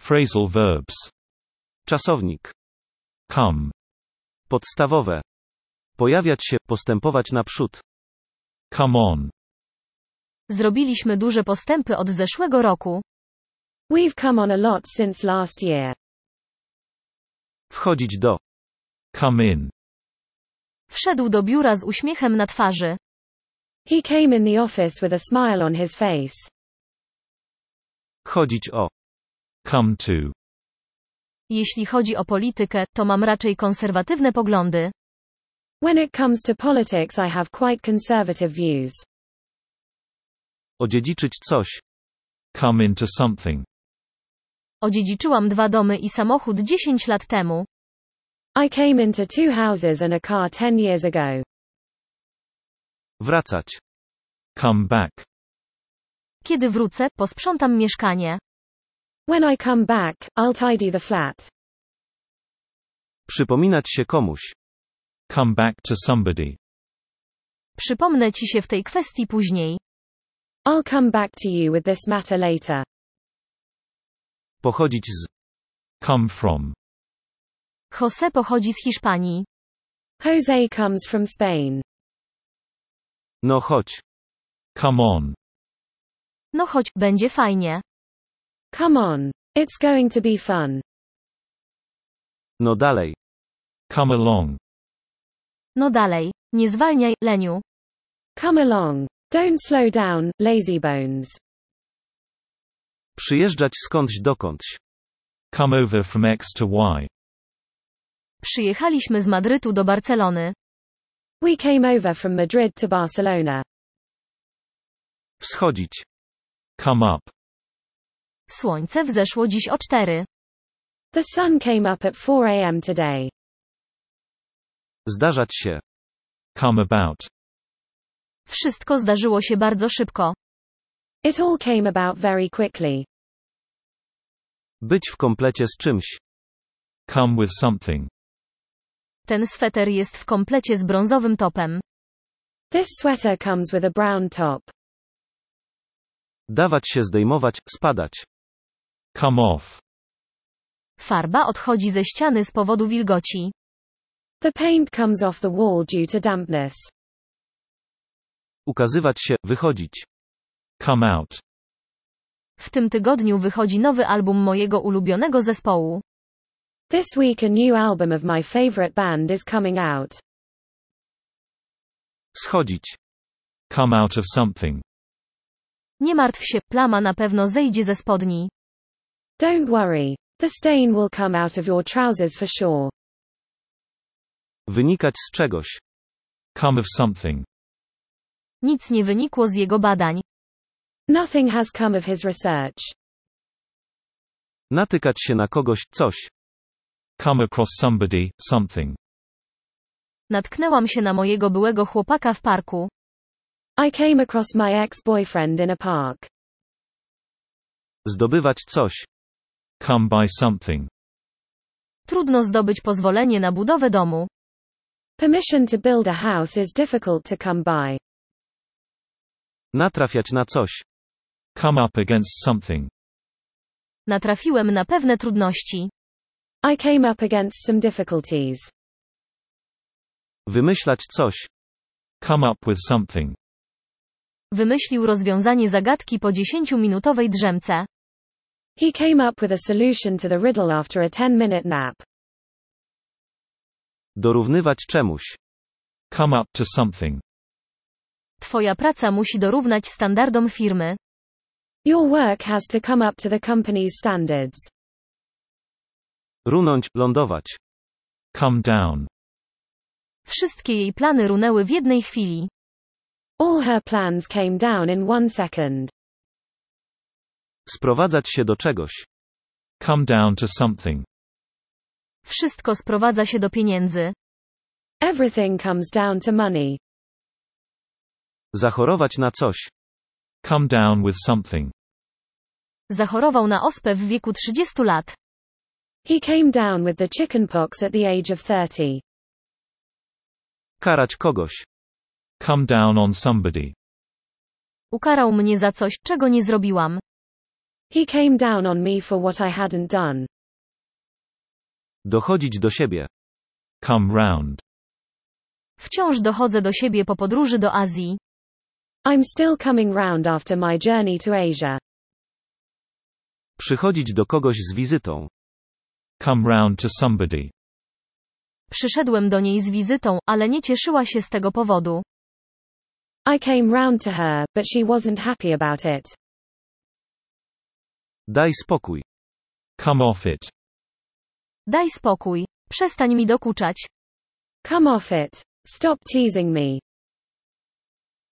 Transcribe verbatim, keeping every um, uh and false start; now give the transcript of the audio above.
Phrasal verbs. Czasownik. Come. Podstawowe. Pojawiać się, postępować naprzód. Come on. Zrobiliśmy duże postępy od zeszłego roku. We've come on a lot since last year. Wchodzić do. Come in. Wszedł do biura z uśmiechem na twarzy. He came in the office with a smile on his face. Chodzić o. Come to. Jeśli chodzi o politykę, to mam raczej konserwatywne poglądy. When it comes to politics, I have quite conservative views. Odziedziczyć coś. Come into something. Odziedziczyłam dwa domy i samochód dziesięć lat temu. I came into two houses and a car ten years ago. Wracać. Come back. Kiedy wrócę, posprzątam mieszkanie. When I come back, I'll tidy the flat. Przypominać się komuś. Come back to somebody. Przypomnę ci się w tej kwestii później. I'll come back to you with this matter later. Pochodzić z. Come from. José pochodzi z Hiszpanii. Jose comes from Spain. No chodź. Come on. No chodź, będzie fajnie. Come on. It's going to be fun. No dalej. Come along. No dalej. Nie zwalniaj, leniu. Come along. Don't slow down, lazybones. Przyjeżdżać skądś dokądś. Come over from X to Y. Przyjechaliśmy z Madrytu do Barcelony. We came over from Madrid to Barcelona. Wschodzić. Come up. Słońce wzeszło dziś o cztery. The sun came up at four a m today. Zdarzać się. Come about. Wszystko zdarzyło się bardzo szybko. It all came about very quickly. Być w komplecie z czymś. Come with something. Ten sweter jest w komplecie z brązowym topem. This sweater comes with a brown top. Dawać się zdejmować, spadać. Come off. Farba odchodzi ze ściany z powodu wilgoci. The paint comes off the wall due to dampness. Ukazywać się, wychodzić. Come out. W tym tygodniu wychodzi nowy album mojego ulubionego zespołu. This week a new album of my favorite band is coming out. Schodzić. Come out of something. Nie martw się, plama na pewno zejdzie ze spodni. Don't worry. The stain will come out of your trousers for sure. Wynikać z czegoś. Come of something. Nic nie wynikło z jego badań. Nothing has come of his research. Natykać się na kogoś, coś. Come across somebody, something. Natknęłam się na mojego byłego chłopaka w parku. I came across my ex-boyfriend in a park. Zdobywać coś. Come by something. Trudno zdobyć pozwolenie na budowę domu. Permission to build a house is difficult to come by. Natrafiać na coś. Come up against something. Natrafiłem na pewne trudności. I came up against some difficulties. Wymyślać coś. Come up with something. Wymyślił rozwiązanie zagadki po dziesięciominutowej drzemce. He came up with a solution to the riddle after a ten-minute nap. Dorównywać czemuś. Come up to something. Twoja praca musi dorównać standardom firmy. Your work has to come up to the company's standards. Runąć, lądować. Come down. Wszystkie jej plany runęły w jednej chwili. All her plans came down in one second. Sprowadzać się do czegoś. Come down to something. Wszystko sprowadza się do pieniędzy. Everything comes down to money. Zachorować na coś. Come down with something. Zachorował na ospę w wieku trzydziestu lat. He came down with the chickenpox at the age of thirty. Karać kogoś. Come down on somebody. Ukarał mnie za coś, czego nie zrobiłam. He came down on me for what I hadn't done. Dochodzić do siebie. Come round. Wciąż dochodzę do siebie po podróży do Azji. I'm still coming round after my journey to Asia. Przychodzić do kogoś z wizytą. Come round to somebody. Przyszedłem do niej z wizytą, ale nie cieszyła się z tego powodu. I came round to her, but she wasn't happy about it. Daj spokój. Come off it. Daj spokój. Przestań mi dokuczać. Come off it. Stop teasing me.